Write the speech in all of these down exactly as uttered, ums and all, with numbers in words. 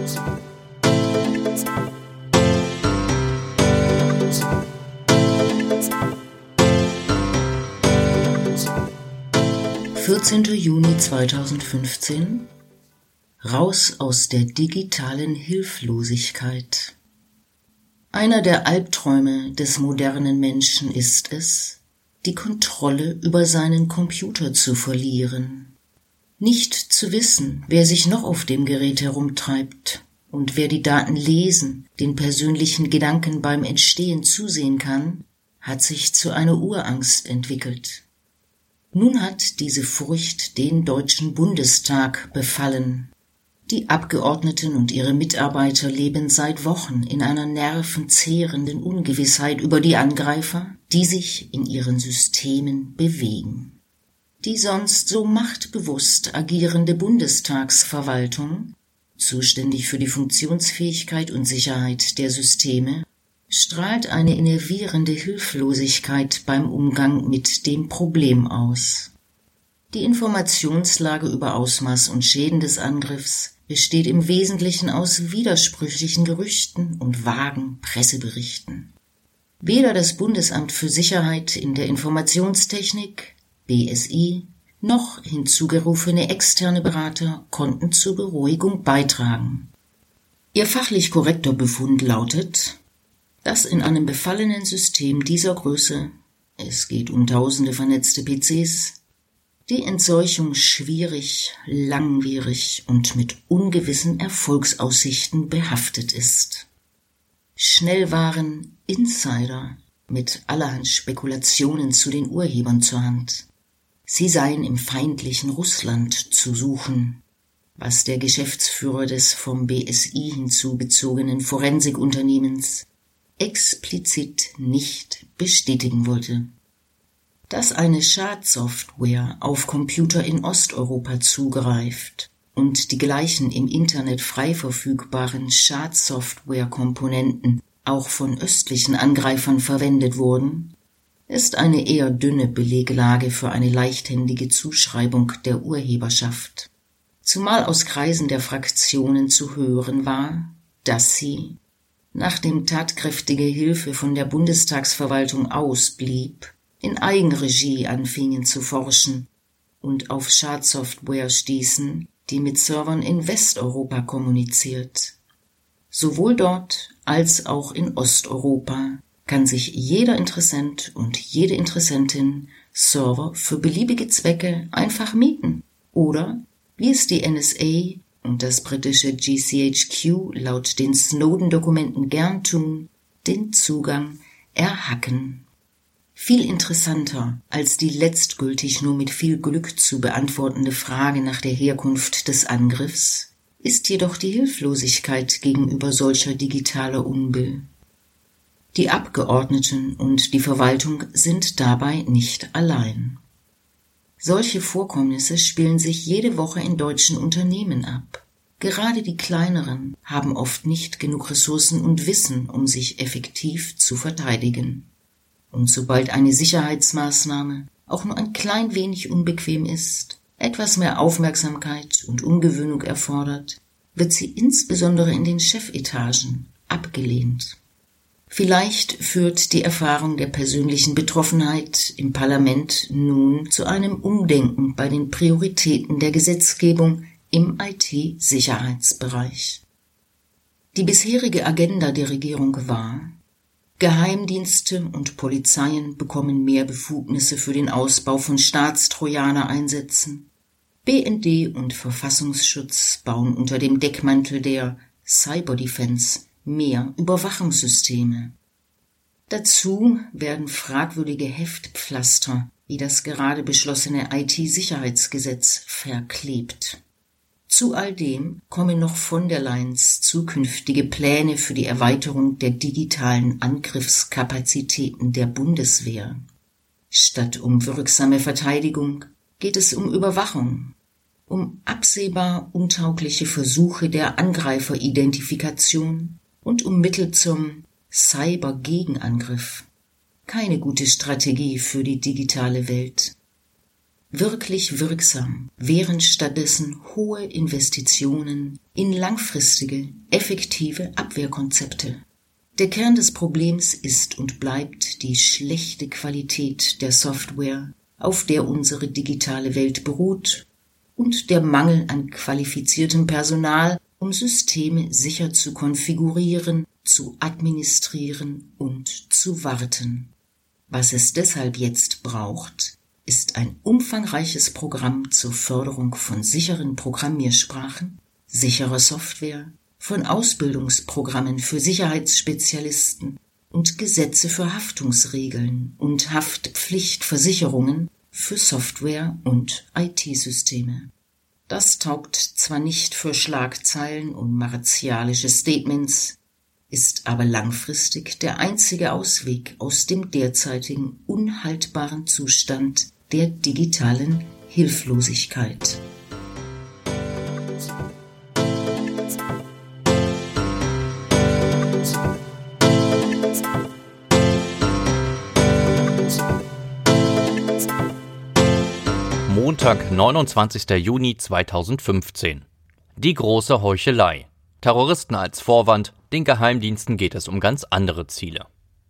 vierzehnter Juni zweitausendfünfzehn. Raus aus der digitalen Hilflosigkeit. Einer der Albträume des modernen Menschen ist es, die Kontrolle über seinen Computer zu verlieren. Nicht zu wissen, wer sich noch auf dem Gerät herumtreibt und wer die Daten lesen, den persönlichen Gedanken beim Entstehen zusehen kann, hat sich zu einer Urangst entwickelt. Nun hat diese Furcht den Deutschen Bundestag befallen. Die Abgeordneten und ihre Mitarbeiter leben seit Wochen in einer nervenzehrenden Ungewissheit über die Angreifer, die sich in ihren Systemen bewegen. Die sonst so machtbewusst agierende Bundestagsverwaltung, zuständig für die Funktionsfähigkeit und Sicherheit der Systeme, strahlt eine innervierende Hilflosigkeit beim Umgang mit dem Problem aus. Die Informationslage über Ausmaß und Schäden des Angriffs besteht im Wesentlichen aus widersprüchlichen Gerüchten und vagen Presseberichten. Weder das Bundesamt für Sicherheit in der Informationstechnik, B S I, noch hinzugerufene externe Berater konnten zur Beruhigung beitragen. Ihr fachlich korrekter Befund lautet, dass in einem befallenen System dieser Größe, es geht um tausende vernetzte P Cs, die Entseuchung schwierig, langwierig und mit ungewissen Erfolgsaussichten behaftet ist. Schnell waren Insider mit allerhand Spekulationen zu den Urhebern zur Hand. Sie seien im feindlichen Russland zu suchen, was der Geschäftsführer des vom B S I hinzubezogenen Forensikunternehmens explizit nicht bestätigen wollte. Dass eine Schadsoftware auf Computer in Osteuropa zugreift und die gleichen im Internet frei verfügbaren Schadsoftware-Komponenten auch von östlichen Angreifern verwendet wurden, ist eine eher dünne Beleglage für eine leichthändige Zuschreibung der Urheberschaft, zumal aus Kreisen der Fraktionen zu hören war, dass sie, nachdem tatkräftige Hilfe von der Bundestagsverwaltung ausblieb, in Eigenregie anfingen zu forschen und auf Schadsoftware stießen, die mit Servern in Westeuropa kommuniziert. Sowohl dort als auch in Osteuropa kann sich jeder Interessent und jede Interessentin Server für beliebige Zwecke einfach mieten oder, wie es die N S A und das britische G C H Q laut den Snowden-Dokumenten gern tun, den Zugang erhacken. Viel interessanter als die letztgültig nur mit viel Glück zu beantwortende Frage nach der Herkunft des Angriffs ist jedoch die Hilflosigkeit gegenüber solcher digitaler Unbill. Die Abgeordneten und die Verwaltung sind dabei nicht allein. Solche Vorkommnisse spielen sich jede Woche in deutschen Unternehmen ab. Gerade die kleineren haben oft nicht genug Ressourcen und Wissen, um sich effektiv zu verteidigen. Und sobald eine Sicherheitsmaßnahme auch nur ein klein wenig unbequem ist, etwas mehr Aufmerksamkeit und Umgewöhnung erfordert, wird sie insbesondere in den Chefetagen abgelehnt. Vielleicht führt die Erfahrung der persönlichen Betroffenheit im Parlament nun zu einem Umdenken bei den Prioritäten der Gesetzgebung im I T-Sicherheitsbereich. Die bisherige Agenda der Regierung war: Geheimdienste und Polizeien bekommen mehr Befugnisse für den Ausbau von Staatstrojaner-Einsätzen. B N D und Verfassungsschutz bauen unter dem Deckmantel der Cyberdefense mehr Überwachungssysteme. Dazu werden fragwürdige Heftpflaster wie das gerade beschlossene I T-Sicherheitsgesetz verklebt. Zu all dem kommen noch von der Leyens zukünftige Pläne für die Erweiterung der digitalen Angriffskapazitäten der Bundeswehr. Statt um wirksame Verteidigung geht es um Überwachung, um absehbar untaugliche Versuche der Angreiferidentifikation und um Mittel zum Cyber-Gegenangriff. Keine gute Strategie für die digitale Welt. Wirklich wirksam wären stattdessen hohe Investitionen in langfristige, effektive Abwehrkonzepte. Der Kern des Problems ist und bleibt die schlechte Qualität der Software, auf der unsere digitale Welt beruht, und der Mangel an qualifiziertem Personal, um Systeme sicher zu konfigurieren, zu administrieren und zu warten. Was es deshalb jetzt braucht, ist ein umfangreiches Programm zur Förderung von sicheren Programmiersprachen, sicherer Software, von Ausbildungsprogrammen für Sicherheitsspezialisten und Gesetze für Haftungsregeln und Haftpflichtversicherungen für Software und I T-Systeme. Das taugt zwar nicht für Schlagzeilen und martialische Statements, ist aber langfristig der einzige Ausweg aus dem derzeitigen unhaltbaren Zustand der digitalen Hilflosigkeit. Montag, neunundzwanzigster Juni zweitausendfünfzehn. Die große Heuchelei. Terroristen als Vorwand, den Geheimdiensten geht es um ganz andere Ziele.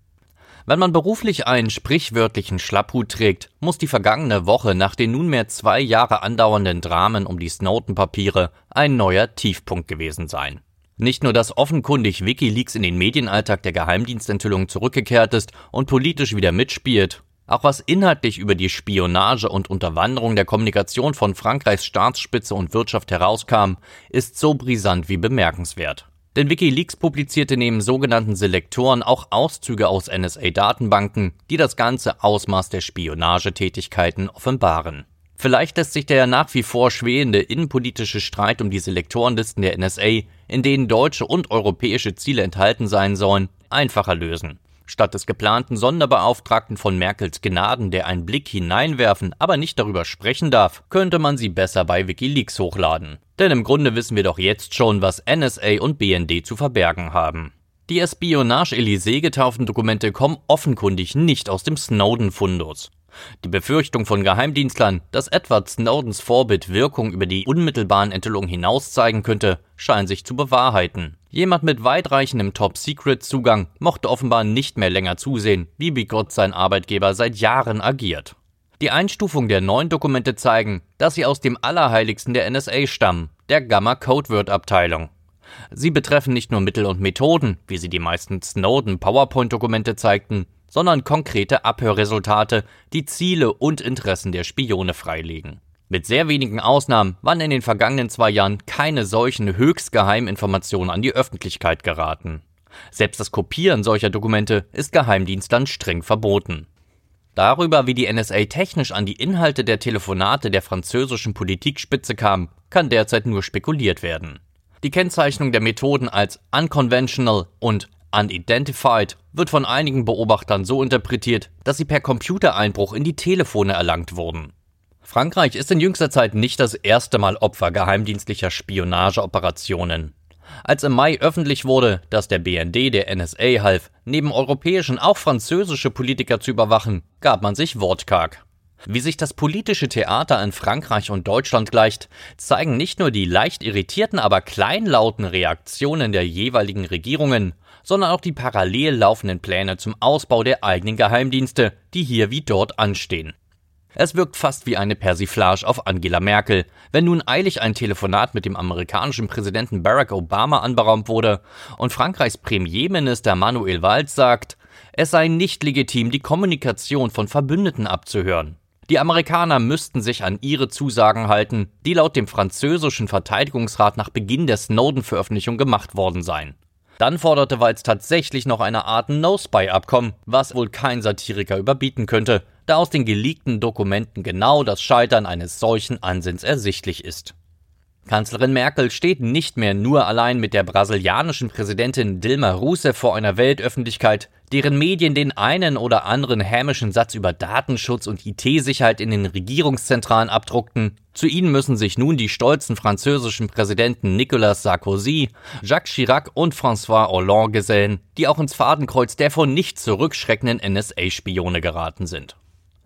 Wenn man beruflich einen sprichwörtlichen Schlapphut trägt, muss die vergangene Woche nach den nunmehr zwei Jahre andauernden Dramen um die Snowden-Papiere ein neuer Tiefpunkt gewesen sein. Nicht nur, dass offenkundig WikiLeaks in den Medienalltag der Geheimdienstenthüllung zurückgekehrt ist und politisch wieder mitspielt, auch was inhaltlich über die Spionage und Unterwanderung der Kommunikation von Frankreichs Staatsspitze und Wirtschaft herauskam, ist so brisant wie bemerkenswert. Denn WikiLeaks publizierte neben sogenannten Selektoren auch Auszüge aus N S A-Datenbanken, die das ganze Ausmaß der Spionagetätigkeiten offenbaren. Vielleicht lässt sich der nach wie vor schwelende innenpolitische Streit um die Selektorenlisten der N S A, in denen deutsche und europäische Ziele enthalten sein sollen, einfacher lösen. Statt des geplanten Sonderbeauftragten von Merkels Gnaden, der einen Blick hineinwerfen, aber nicht darüber sprechen darf, könnte man sie besser bei WikiLeaks hochladen. Denn im Grunde wissen wir doch jetzt schon, was N S A und B N D zu verbergen haben. Die Espionage-Elysée getauften Dokumente kommen offenkundig nicht aus dem Snowden-Fundus. Die Befürchtung von Geheimdienstlern, dass Edward Snowdens Vorbild Wirkung über die unmittelbaren Enthüllungen hinaus zeigen könnte, scheint sich zu bewahrheiten. Jemand mit weitreichendem Top-Secret-Zugang mochte offenbar nicht mehr länger zusehen, wie bigott sein Arbeitgeber seit Jahren agiert. Die Einstufung der neuen Dokumente zeigen, dass sie aus dem Allerheiligsten der N S A stammen, der Gamma-Codeword-Abteilung. Sie betreffen nicht nur Mittel und Methoden, wie sie die meisten Snowden-PowerPoint-Dokumente zeigten, sondern konkrete Abhörresultate, die Ziele und Interessen der Spione freilegen. Mit sehr wenigen Ausnahmen waren in den vergangenen zwei Jahren keine solchen höchstgeheimen Informationen an die Öffentlichkeit geraten. Selbst das Kopieren solcher Dokumente ist Geheimdienstlern streng verboten. Darüber, wie die N S A technisch an die Inhalte der Telefonate der französischen Politikspitze kam, kann derzeit nur spekuliert werden. Die Kennzeichnung der Methoden als unconventional und unidentified wird von einigen Beobachtern so interpretiert, dass sie per Computereinbruch in die Telefone erlangt wurden. Frankreich ist in jüngster Zeit nicht das erste Mal Opfer geheimdienstlicher Spionageoperationen. Als im Mai öffentlich wurde, dass der B N D der N S A half, neben europäischen auch französische Politiker zu überwachen, gab man sich wortkarg. Wie sich das politische Theater in Frankreich und Deutschland gleicht, zeigen nicht nur die leicht irritierten, aber kleinlauten Reaktionen der jeweiligen Regierungen, sondern auch die parallel laufenden Pläne zum Ausbau der eigenen Geheimdienste, die hier wie dort anstehen. Es wirkt fast wie eine Persiflage auf Angela Merkel, wenn nun eilig ein Telefonat mit dem amerikanischen Präsidenten Barack Obama anberaumt wurde und Frankreichs Premierminister Manuel Valls sagt, es sei nicht legitim, die Kommunikation von Verbündeten abzuhören. Die Amerikaner müssten sich an ihre Zusagen halten, die laut dem französischen Verteidigungsrat nach Beginn der Snowden-Veröffentlichung gemacht worden seien. Dann forderte Valls tatsächlich noch eine Art No-Spy-Abkommen, was wohl kein Satiriker überbieten könnte, da aus den geleakten Dokumenten genau das Scheitern eines solchen Ansinns ersichtlich ist. Kanzlerin Merkel steht nicht mehr nur allein mit der brasilianischen Präsidentin Dilma Rousseff vor einer Weltöffentlichkeit, deren Medien den einen oder anderen hämischen Satz über Datenschutz und I T-Sicherheit in den Regierungszentralen abdruckten. Zu ihnen müssen sich nun die stolzen französischen Präsidenten Nicolas Sarkozy, Jacques Chirac und François Hollande gesellen, die auch ins Fadenkreuz der vor nicht zurückschreckenden N S A-Spione geraten sind.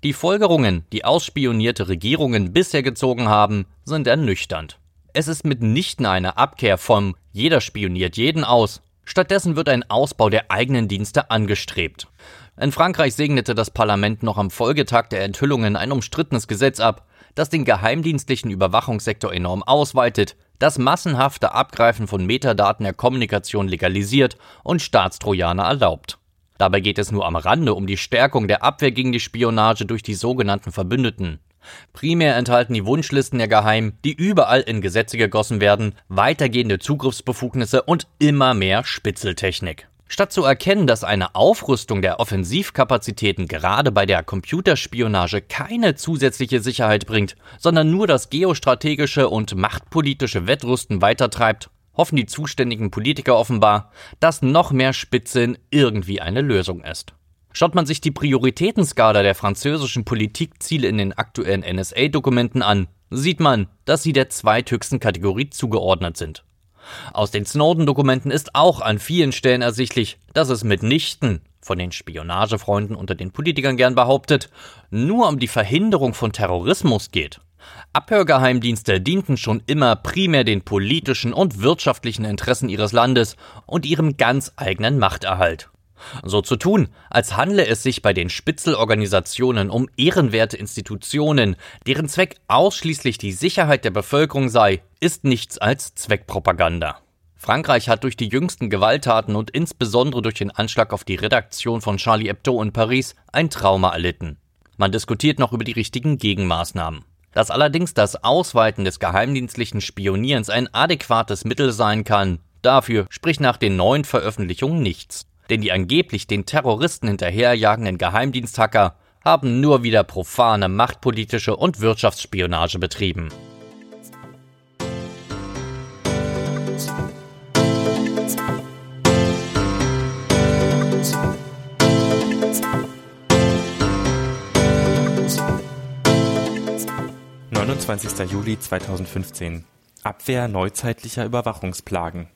Die Folgerungen, die ausspionierte Regierungen bisher gezogen haben, sind ernüchternd. Es ist mitnichten eine Abkehr vom „Jeder spioniert jeden aus“. Stattdessen wird ein Ausbau der eigenen Dienste angestrebt. In Frankreich segnete das Parlament noch am Folgetag der Enthüllungen ein umstrittenes Gesetz ab, das den geheimdienstlichen Überwachungssektor enorm ausweitet, das massenhafte Abgreifen von Metadaten der Kommunikation legalisiert und Staatstrojaner erlaubt. Dabei geht es nur am Rande um die Stärkung der Abwehr gegen die Spionage durch die sogenannten Verbündeten. Primär enthalten die Wunschlisten der Geheimen, die überall in Gesetze gegossen werden, weitergehende Zugriffsbefugnisse und immer mehr Spitzeltechnik. Statt zu erkennen, dass eine Aufrüstung der Offensivkapazitäten gerade bei der Computerspionage keine zusätzliche Sicherheit bringt, sondern nur das geostrategische und machtpolitische Wettrüsten weitertreibt, hoffen die zuständigen Politiker offenbar, dass noch mehr Spitzeln irgendwie eine Lösung ist. Schaut man sich die Prioritätenskala der französischen Politikziele in den aktuellen N S A-Dokumenten an, sieht man, dass sie der zweithöchsten Kategorie zugeordnet sind. Aus den Snowden-Dokumenten ist auch an vielen Stellen ersichtlich, dass es mitnichten, von den Spionagefreunden unter den Politikern gern behauptet, nur um die Verhinderung von Terrorismus geht. Abhörgeheimdienste dienten schon immer primär den politischen und wirtschaftlichen Interessen ihres Landes und ihrem ganz eigenen Machterhalt. So zu tun, als handle es sich bei den Spitzelorganisationen um ehrenwerte Institutionen, deren Zweck ausschließlich die Sicherheit der Bevölkerung sei, ist nichts als Zweckpropaganda. Frankreich hat durch die jüngsten Gewalttaten und insbesondere durch den Anschlag auf die Redaktion von Charlie Hebdo in Paris ein Trauma erlitten. Man diskutiert noch über die richtigen Gegenmaßnahmen. Dass allerdings das Ausweiten des geheimdienstlichen Spionierens ein adäquates Mittel sein kann, dafür spricht nach den neuen Veröffentlichungen nichts. Denn die angeblich den Terroristen hinterherjagenden Geheimdiensthacker haben nur wieder profane machtpolitische und Wirtschaftsspionage betrieben. neunundzwanzigster Juli zweitausendfünfzehn. Abwehr neuzeitlicher Überwachungsplagen.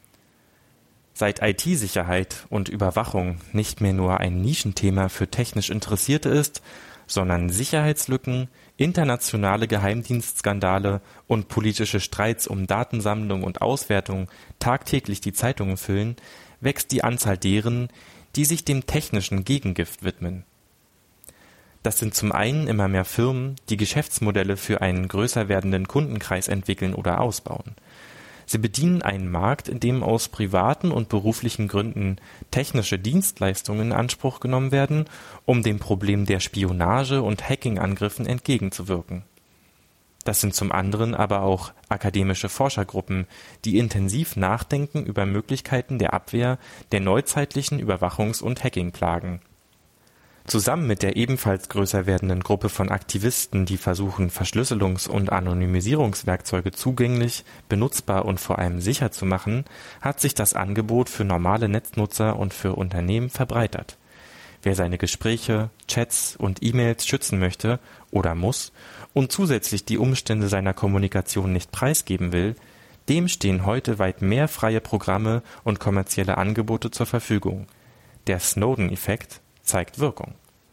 Seit I T-Sicherheit und Überwachung nicht mehr nur ein Nischenthema für technisch Interessierte ist, sondern Sicherheitslücken, internationale Geheimdienstskandale und politische Streits um Datensammlung und Auswertung tagtäglich die Zeitungen füllen, wächst die Anzahl deren, die sich dem technischen Gegengift widmen. Das sind zum einen immer mehr Firmen, die Geschäftsmodelle für einen größer werdenden Kundenkreis entwickeln oder ausbauen. Sie bedienen einen Markt, in dem aus privaten und beruflichen Gründen technische Dienstleistungen in Anspruch genommen werden, um dem Problem der Spionage und Hacking-Angriffen entgegenzuwirken. Das sind zum anderen aber auch akademische Forschergruppen, die intensiv nachdenken über Möglichkeiten der Abwehr der neuzeitlichen Überwachungs- und Hackingplagen. Zusammen mit der ebenfalls größer werdenden Gruppe von Aktivisten, die versuchen, Verschlüsselungs- und Anonymisierungswerkzeuge zugänglich, benutzbar und vor allem sicher zu machen, hat sich das Angebot für normale Netznutzer und für Unternehmen verbreitert. Wer seine Gespräche, Chats und E-Mails schützen möchte oder muss und zusätzlich die Umstände seiner Kommunikation nicht preisgeben will, dem stehen heute weit mehr freie Programme und kommerzielle Angebote zur Verfügung. Der Snowden-Effekt zeigt Wirkung.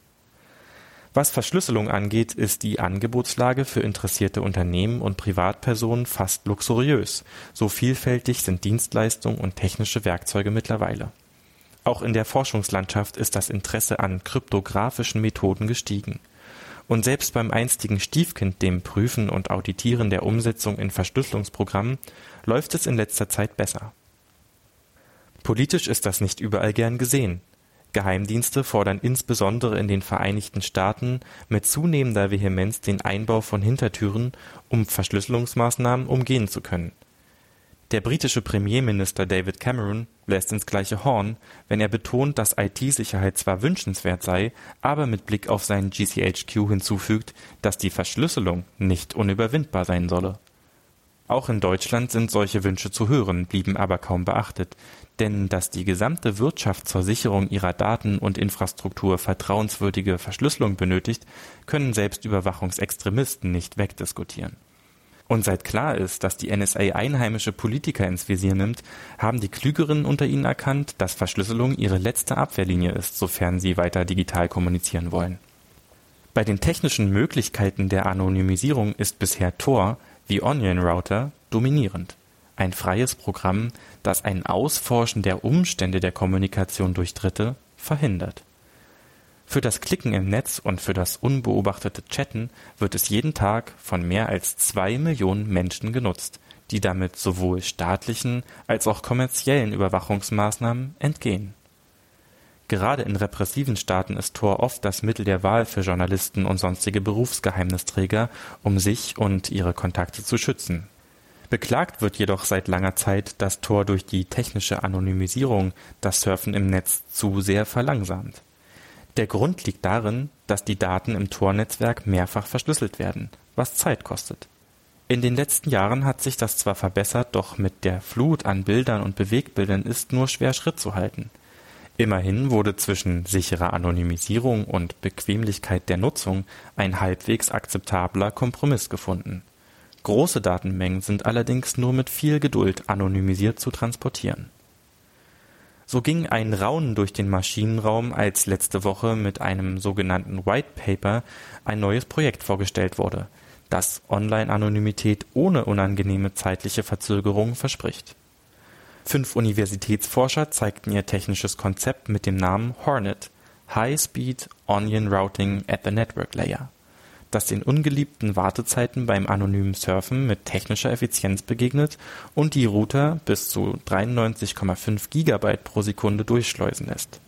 Was Verschlüsselung angeht, ist die Angebotslage für interessierte Unternehmen und Privatpersonen fast luxuriös. So vielfältig sind Dienstleistungen und technische Werkzeuge mittlerweile. Auch in der Forschungslandschaft ist das Interesse an kryptografischen Methoden gestiegen. Und selbst beim einstigen Stiefkind, dem Prüfen und Auditieren der Umsetzung in Verschlüsselungsprogrammen, läuft es in letzter Zeit besser. Politisch ist das nicht überall gern gesehen. Geheimdienste fordern insbesondere in den Vereinigten Staaten mit zunehmender Vehemenz den Einbau von Hintertüren, um Verschlüsselungsmaßnahmen umgehen zu können. Der britische Premierminister David Cameron bläst ins gleiche Horn, wenn er betont, dass I T-Sicherheit zwar wünschenswert sei, aber mit Blick auf seinen G C H Q hinzufügt, dass die Verschlüsselung nicht unüberwindbar sein solle. Auch in Deutschland sind solche Wünsche zu hören, blieben aber kaum beachtet, denn dass die gesamte Wirtschaft zur Sicherung ihrer Daten und Infrastruktur vertrauenswürdige Verschlüsselung benötigt, können selbst Überwachungsextremisten nicht wegdiskutieren. Und seit klar ist, dass die N S A einheimische Politiker ins Visier nimmt, haben die Klügeren unter ihnen erkannt, dass Verschlüsselung ihre letzte Abwehrlinie ist, sofern sie weiter digital kommunizieren wollen. Bei den technischen Möglichkeiten der Anonymisierung ist bisher Tor wie Onion Router dominierend. Ein freies Programm, das ein Ausforschen der Umstände der Kommunikation durch Dritte verhindert. Für das Klicken im Netz und für das unbeobachtete Chatten wird es jeden Tag von mehr als zwei Millionen Menschen genutzt, die damit sowohl staatlichen als auch kommerziellen Überwachungsmaßnahmen entgehen. Gerade in repressiven Staaten ist Tor oft das Mittel der Wahl für Journalisten und sonstige Berufsgeheimnisträger, um sich und ihre Kontakte zu schützen. Beklagt wird jedoch seit langer Zeit, dass Tor durch die technische Anonymisierung das Surfen im Netz zu sehr verlangsamt. Der Grund liegt darin, dass die Daten im Tor-Netzwerk mehrfach verschlüsselt werden, was Zeit kostet. In den letzten Jahren hat sich das zwar verbessert, doch mit der Flut an Bildern und Bewegbildern ist nur schwer Schritt zu halten. Immerhin wurde zwischen sicherer Anonymisierung und Bequemlichkeit der Nutzung ein halbwegs akzeptabler Kompromiss gefunden. Große Datenmengen sind allerdings nur mit viel Geduld anonymisiert zu transportieren. So ging ein Raunen durch den Maschinenraum, als letzte Woche mit einem sogenannten White Paper ein neues Projekt vorgestellt wurde, das Online-Anonymität ohne unangenehme zeitliche Verzögerung verspricht. Fünf Universitätsforscher zeigten ihr technisches Konzept mit dem Namen Hornet – High Speed Onion Routing at the Network Layer, das den ungeliebten Wartezeiten beim anonymen Surfen mit technischer Effizienz begegnet und die Router bis zu dreiundneunzig Komma fünf Gigabyte pro Sekunde durchschleusen lässt.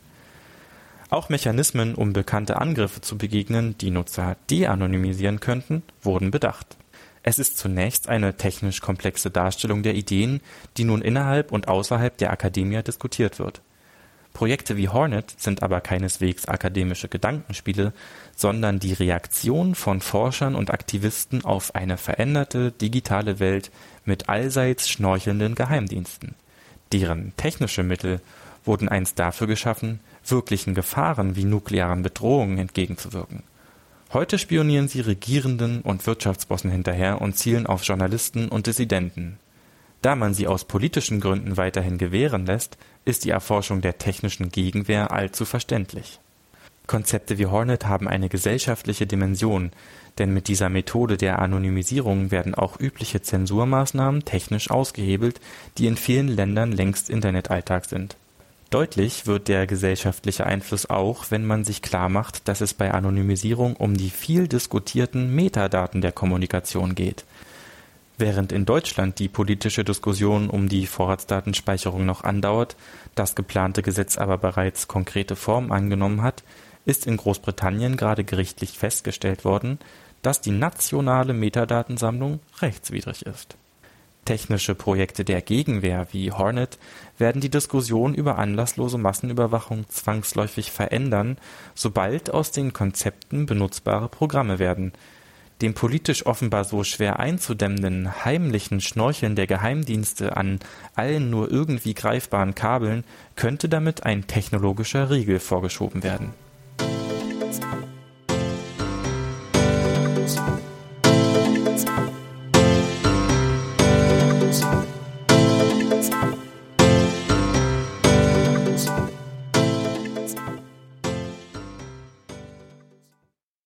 Auch Mechanismen, um bekannte Angriffe zu begegnen, die Nutzer de-anonymisieren könnten, wurden bedacht. Es ist zunächst eine technisch komplexe Darstellung der Ideen, die nun innerhalb und außerhalb der Akademie diskutiert wird. Projekte wie Hornet sind aber keineswegs akademische Gedankenspiele, sondern die Reaktion von Forschern und Aktivisten auf eine veränderte digitale Welt mit allseits schnorchelnden Geheimdiensten. Deren technische Mittel wurden einst dafür geschaffen, wirklichen Gefahren wie nuklearen Bedrohungen entgegenzuwirken. Heute spionieren sie Regierenden und Wirtschaftsbossen hinterher und zielen auf Journalisten und Dissidenten. Da man sie aus politischen Gründen weiterhin gewähren lässt, ist die Erforschung der technischen Gegenwehr allzu verständlich. Konzepte wie Hornet haben eine gesellschaftliche Dimension, denn mit dieser Methode der Anonymisierung werden auch übliche Zensurmaßnahmen technisch ausgehebelt, die in vielen Ländern längst Internetalltag sind. Deutlich wird der gesellschaftliche Einfluss auch, wenn man sich klarmacht, dass es bei Anonymisierung um die viel diskutierten Metadaten der Kommunikation geht. Während in Deutschland die politische Diskussion um die Vorratsdatenspeicherung noch andauert, das geplante Gesetz aber bereits konkrete Form angenommen hat, ist in Großbritannien gerade gerichtlich festgestellt worden, dass die nationale Metadatensammlung rechtswidrig ist. Technische Projekte der Gegenwehr wie Hornet werden die Diskussion über anlasslose Massenüberwachung zwangsläufig verändern, sobald aus den Konzepten benutzbare Programme werden. Dem politisch offenbar so schwer einzudämmenden heimlichen Schnorcheln der Geheimdienste an allen nur irgendwie greifbaren Kabeln könnte damit ein technologischer Riegel vorgeschoben werden.